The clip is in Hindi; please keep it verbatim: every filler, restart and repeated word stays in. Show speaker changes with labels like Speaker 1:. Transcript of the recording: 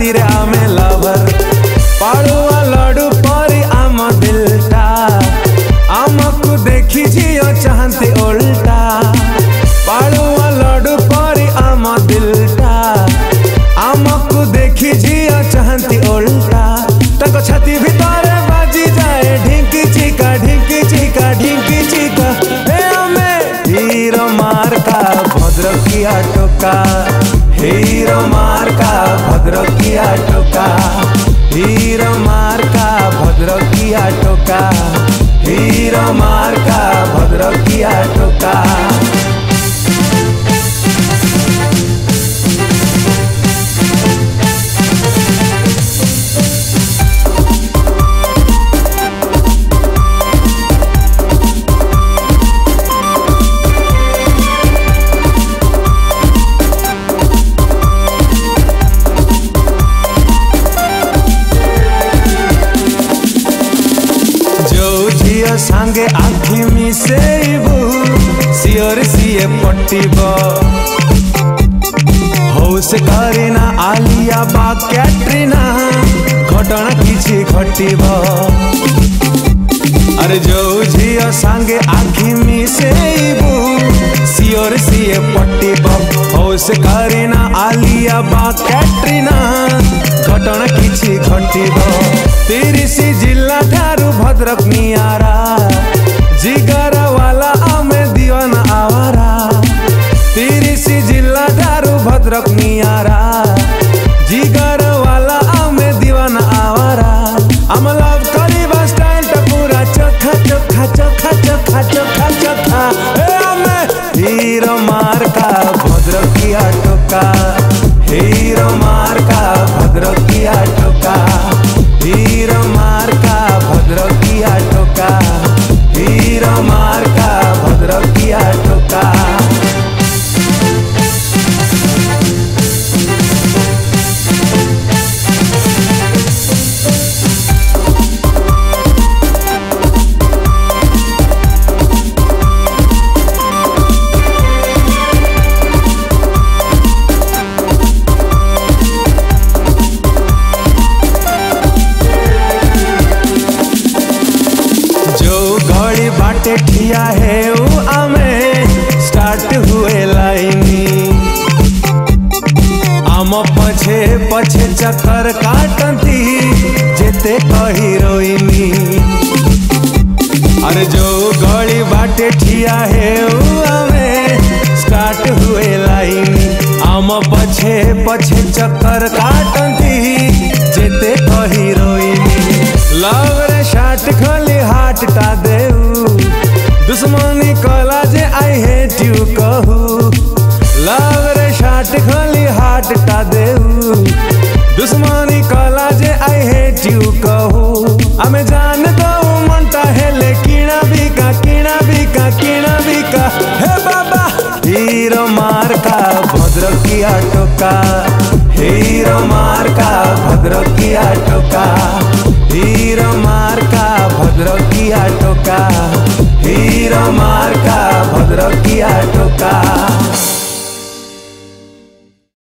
Speaker 1: रातिरे आमे लवर पाड़ुआ लडू परी आम दिलटा आमको देखी झियो चाहती उल्टा पाड़ुआ लडू परी आम दिलटा आमको देखी झियो चाहती उल्टा तको छाती भितर बाजी जाए ढिंकी चिका ढिंकी चिका ढिंकी चिका हे आमे हीरो मार्का भद्रकिया टोका हीरो मार्का भद्रकिया टोका हीरो मार्का भद्रकिया टोका हीरो मार्का भद्रकिया टोका। सांगे आखि मिसेबू सियोर सिए पट्टीब हौस करीना आलिया बा कैटरीना घटना किछि घटिब अरे जो झियो सांगे आखि मिसेबू सियोर सिए पट्टीब हौस करीना आलिया बा कैटरीना घटना किछि घटिब तीरिश जिल्ला ठारू भद्रक नियारा जिगर वाला आमे दीवाना आवारा तीरिश जिल्ला ठारू भद्रक नियारा जिगर वाला आमे दीवाना आवारा आम लव करीबा स्टाइल टा पूरा चोखा चोखा चोखा चोखा चोखा चोखा हे आमे हीरो मार्का भद्रकिया टोका हीरो मार्का भद्रकिया टोका हीरो मार्का भद्रकिया टोका हीरो मार्का भद्रकिया टोका। बाटे ठिया है वो आमे स्टार्ट हुए लाइनी आम पछे पछे चक्कर काटती जेते कही रोइनी अरे जो गली बाटे ठिया है वो आमे स्टार्ट हुए लाइनी आम पछे पछे चक्कर काटती जेते कही रोइनी लव रे शाट खोली हाट टा देऊ दुश्मनी कला जे आई हेट यू कहू लव रे शाट खोली हाट टा देऊ दुश्मनी कला जे आई हेट यू कहू हमें जान दो मनता हेले किणा बिका किणा बिका किणा बिका हे बाबा हीरो मार्का भद्रकिया टोका हीरो मार्का भद्रकिया टोका हीरो मार्का भद्रकिया टोका हीरो मार्का भद्रकिया टोका।